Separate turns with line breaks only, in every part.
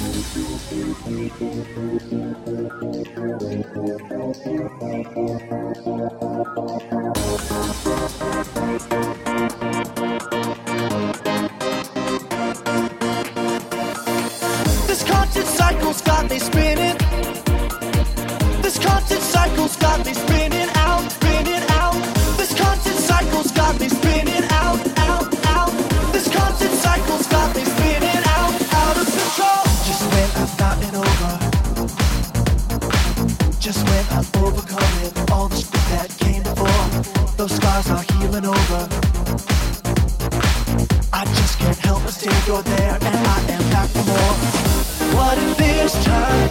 This constant cycle's got me spinning. This constant cycle's got me spinning out, spinning out. This constant cycle's got me spinning out, out, out. This constant cycle's got me spinning out, out of control. Just when I've gotten over, just when I've overcome it, all the shit that came before, those scars are healing over. I just can't help but stay, you're there, and I am back for more. What if this time,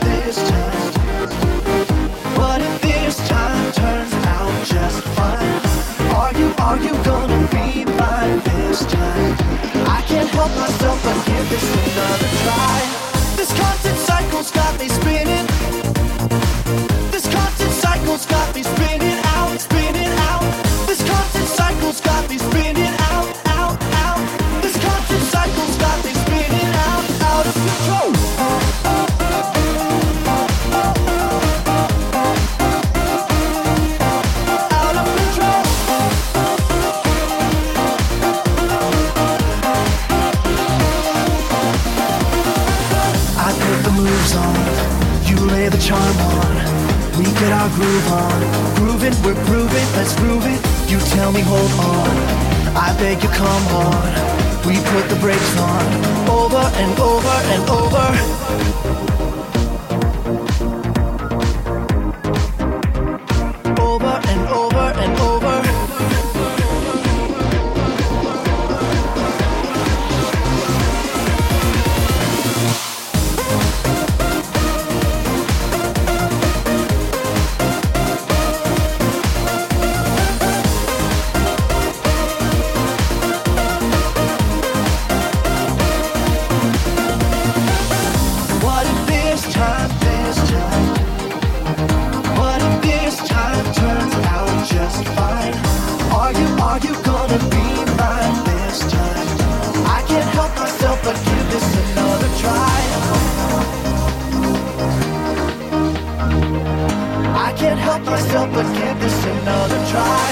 what if this time turns out just fine? Are you gonna be mine this time? I can't help myself but give this another try. This constant cycle's got me spinning. This constant cycle's got me spinning out, spinning out. This constant cycle's got me spinning out, out, out. This constant cycle's got me spinning out, out of control. The charm on, we get our groove on. Grooving, we're grooving, let's groove it. You tell me hold on, I beg you come on. We put the brakes on, over and over and over. Over and over and over. But give this another try.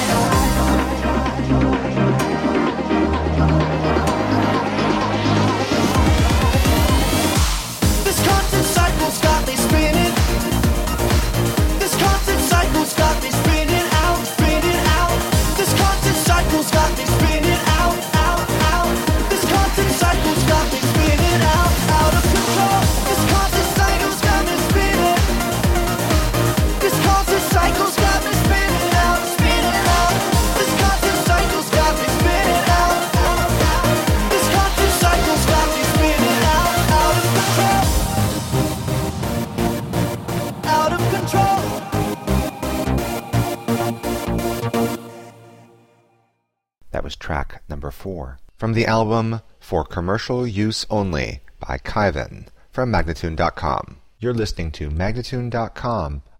This constant cycle's got me spinning. This constant cycle's got me spinning out, spinning out. This constant cycle's got me spinning out, out, out. This constant cycle's got me spinning out, out of control. This constant cycle's got me spinning. This constant cycle's got me spinning out, spinning out. This constant cycle's got me spinning out, out, out. This constant cycle's got me spinning out, out of control. Out of control.
That was track number 4 from the album For Commercial Use Only by Kyvan from Magnatune.com. You're listening to Magnatune.com